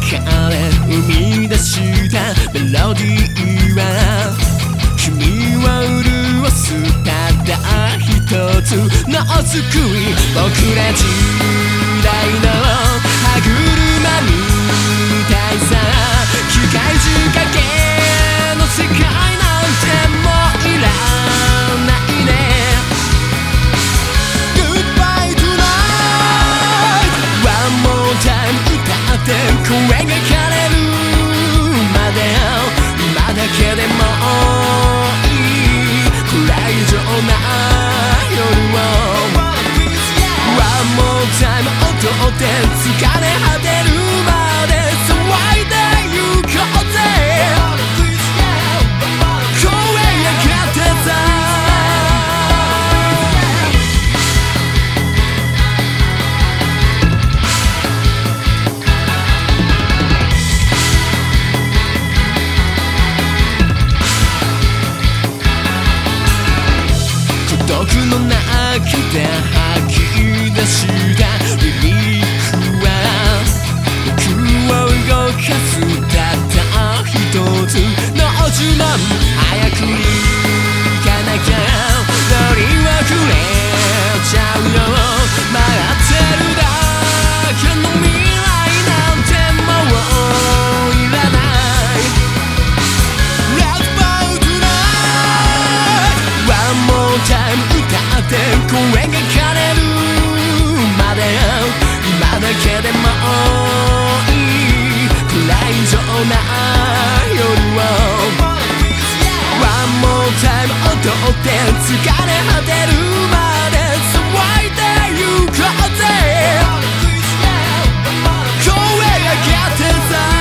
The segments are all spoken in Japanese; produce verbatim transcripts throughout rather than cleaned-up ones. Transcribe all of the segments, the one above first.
から生み出したメロディーは君を潤すただ一つの救い。僕ら時代の歯車みたいさ、機械仕掛けの世界なんてもういらないね。 Goodbye tonight One more time 歌って声が枯れるまで今だけでもいい暗い上な夜を One more time 踊って疲れ果てるまで騒いでゆこうぜ。声がってさ僕の中で吐き出したリリックは僕を動かすたった一つの呪文。早く行かなきゃ乗り遅れちゃうよ。待ってるだけの未来なんてもういらない。 Let's bow tonight One more time歌って声が枯れるまで今だけでもいい暗い上な夜を One more time 踊って疲れ果てるまで騒いでゆこうぜ。声がってさ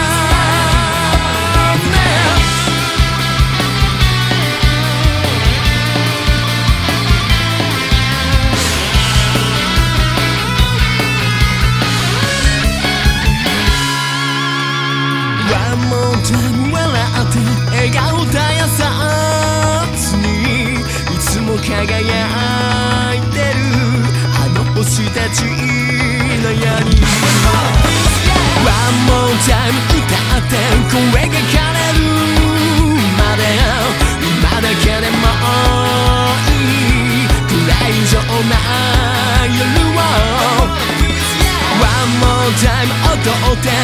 笑って笑顔絶やさずにいつも輝いてるあの星たちのように One more time 歌って声が枯れるまで今だけでもいい暗い上な夜を One more time 踊って